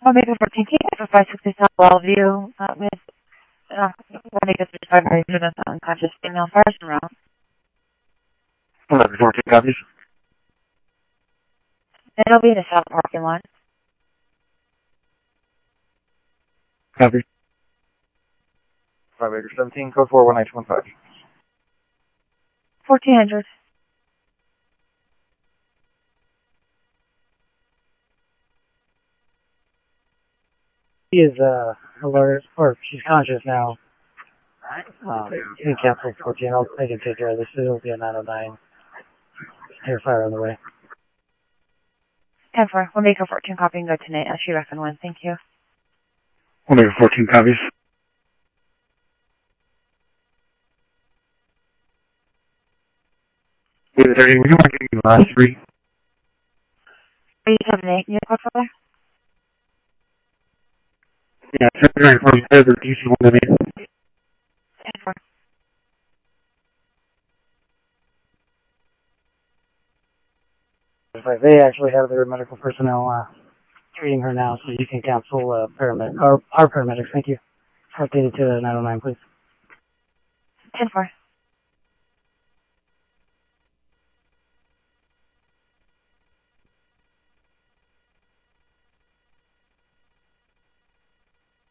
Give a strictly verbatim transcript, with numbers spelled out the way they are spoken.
Omega fourteen K for five sixty South Wellview uh, with uh, Omega thirty-five units unconscious female fires around. eleven fourteen copies. It'll be in the south parking lot. Copy. five acre seventeen, code four one nine two one five. fourteen hundred. She is uh, alert, or she's conscious now. Um, you can cancel fourteen. I'll I can take care of this. It'll be a nine oh nine. Air fire on the way. ten four. Omega fourteen copy and go to Nate. She reckon one. Thank you. Omega fourteen copies. David thirty, would you mind getting the last three? three seven eight. New code for there? Yeah, seven nine four five or D C one nine eight. ten four. They actually have their medical personnel uh, treating her now, so you can cancel uh, paramedic or our paramedics. Thank you. Updated to nine oh nine, please. ten four.